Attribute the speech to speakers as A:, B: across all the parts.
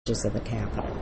A: of the Capitol.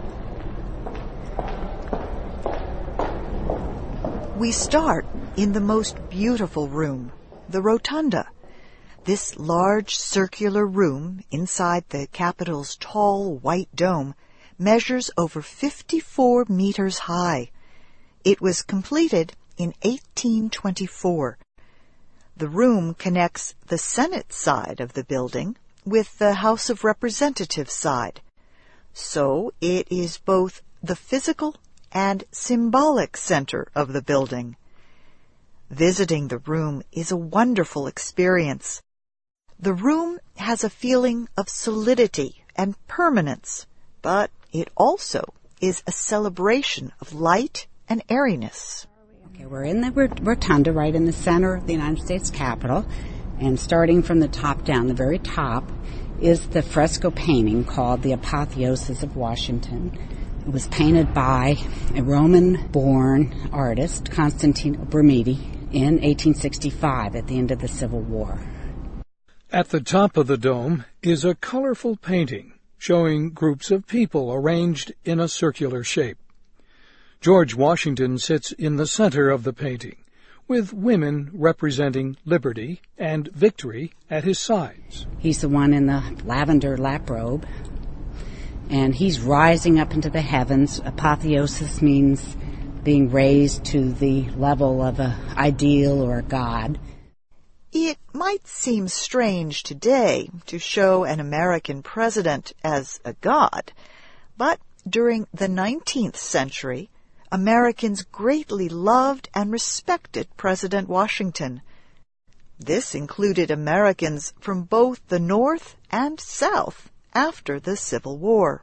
B: We start in the most beautiful room, the Rotunda. This large circular room inside the Capitol's tall white dome measures over 54 meters high. It was completed in 1824. The room connects the Senate side of the building with the House of Representatives side. So it is both the physical and symbolic center of the building. Visiting the room is a wonderful experience. The room has a feeling of solidity and permanence, but it also is a celebration of light and airiness.
A: Okay, we're in the rotunda right in the center of the United States Capitol, and starting from the top down, the very top, is the fresco painting called The Apotheosis of Washington. It was painted by a Roman-born artist, Constantino Brumidi, in 1865 at the end of the Civil War.
C: At the top of the dome is a colorful painting showing groups of people arranged in a circular shape. George Washington sits in the center of the painting, with women representing liberty and victory at his sides.
A: He's the one in the lavender lap robe, and he's rising up into the heavens. Apotheosis means being raised to the level of an ideal or a god.
B: It might seem strange today to show an American president as a god, but during the 19th century, Americans greatly loved and respected President Washington. This included Americans from both the North and South after the Civil War.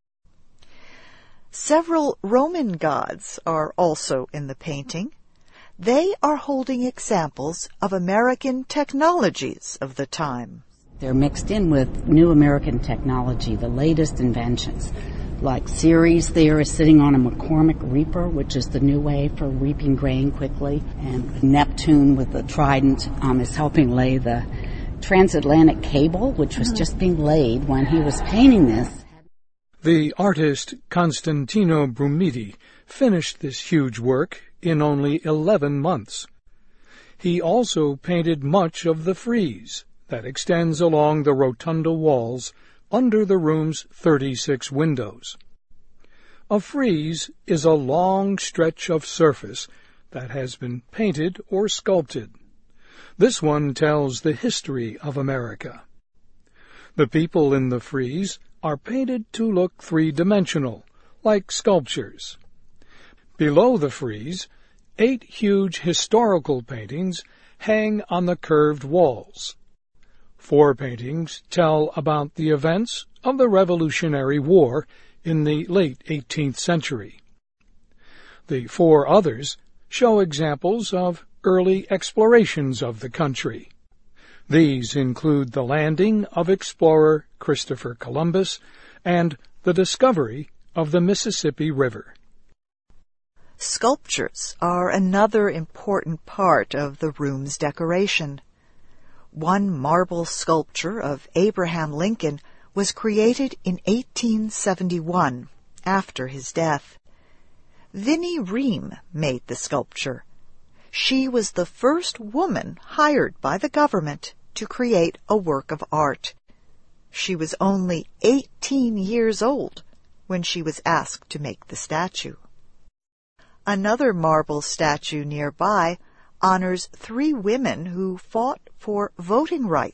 B: Several Roman gods are also in the painting. They are holding examples of American technologies of the time.
A: They're mixed in with new American technology, the latest inventions. Like Ceres there is sitting on a McCormick reaper, which is the new way for reaping grain quickly. And Neptune with the trident is helping lay the transatlantic cable, which was just being laid when he was painting this.
C: The artist Constantino Brumidi finished this huge work in only 11 months. He also painted much of the frieze that extends along the rotunda walls under the room's 36 windows. A frieze is a long stretch of surface that has been painted or sculpted. This one tells the history of America. The people in the frieze are painted to look three-dimensional, like sculptures. Below the frieze, 8 huge historical paintings hang on the curved walls. 4 paintings tell about the events of the Revolutionary War in the late 18th century. The 4 others show examples of early explorations of the country. These include the landing of explorer Christopher Columbus and the discovery of the Mississippi River.
B: Sculptures are another important part of the room's decoration. One marble sculpture of Abraham Lincoln was created in 1871, after his death. Vinnie Ream made the sculpture. She was the first woman hired by the government to create a work of art. She was only 18 years old when she was asked to make the statue. Another marble statue nearby honors 3 women who fought for voting rights